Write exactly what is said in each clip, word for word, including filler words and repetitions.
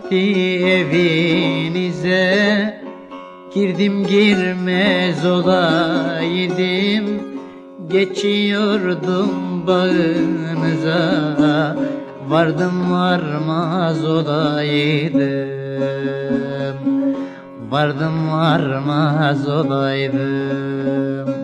vakti evinize girdim girmez olaydım, geçiyordum bağınıza, vardım varmaz olaydım, vardım varmaz olaydım.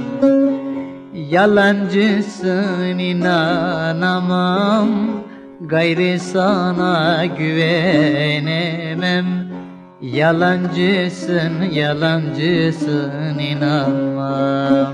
Yalancısın inanamam, gayrı sana güvenemem. Yalancısın, yalancısın inanmam.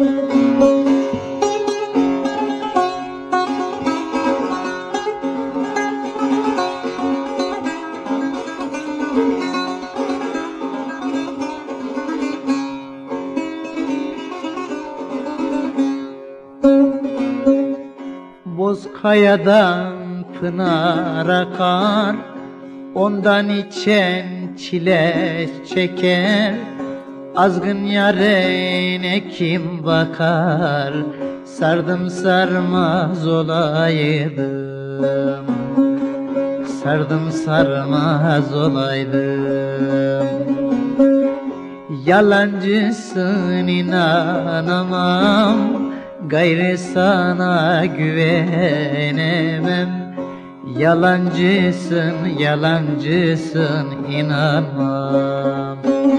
Bozkayadan pınar akar, ondan içen çile çeker. Azgın yarine kim bakar, sardım sarmaz olaydım, sardım sarmaz olaydım. Yalancısın inanamam, gayrı sana güvenemem. Yalancısın, yalancısın inanmam.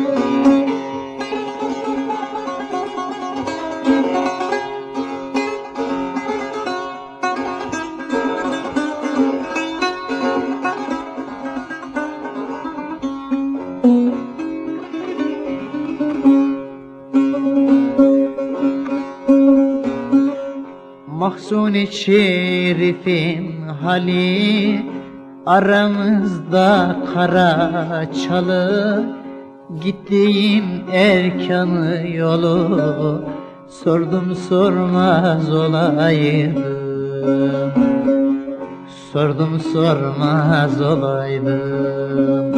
Mahzun-i Şerif'in hali, aramızda kara çalı. Gittiğin erkanı yolu, sordum sormaz olaydım, sordum sormaz olaydım.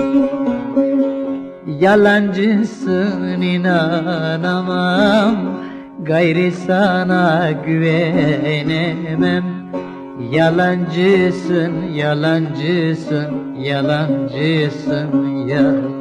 Yalancısın inanamam, gayrı sana güvenemem. Yalancısın, yalancısın, yalancısın, yalancısın.